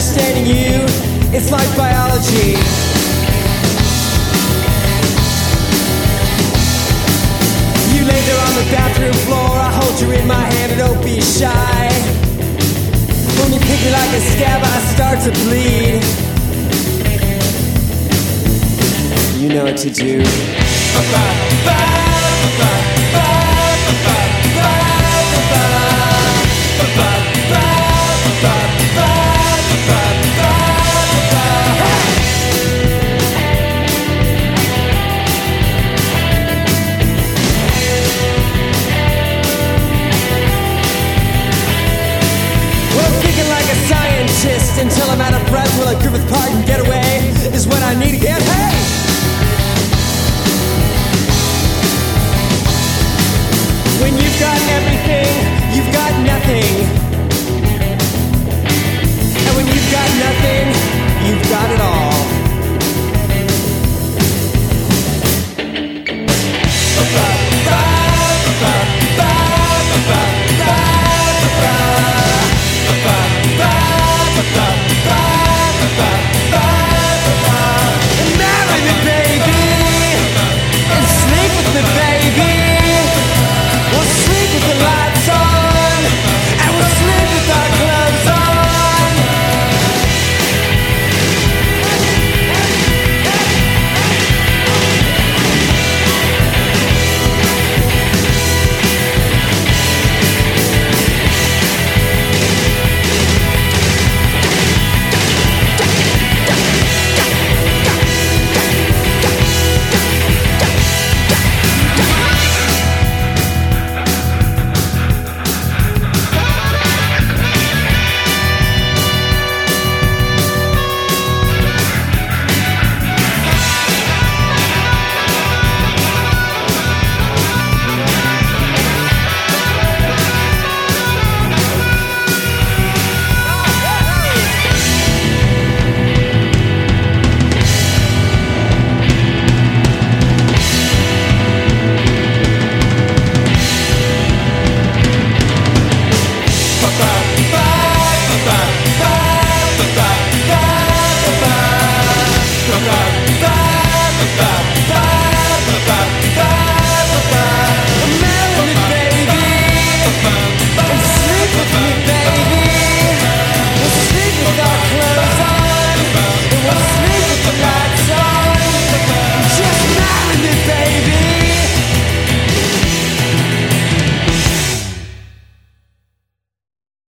understanding you, it's like biology. You lay there on the bathroom floor, I hold you in my hand and don't be shy. When you pick me like a scab, I start to bleed. You know what to do. Ba-ba-ba-ba-ba.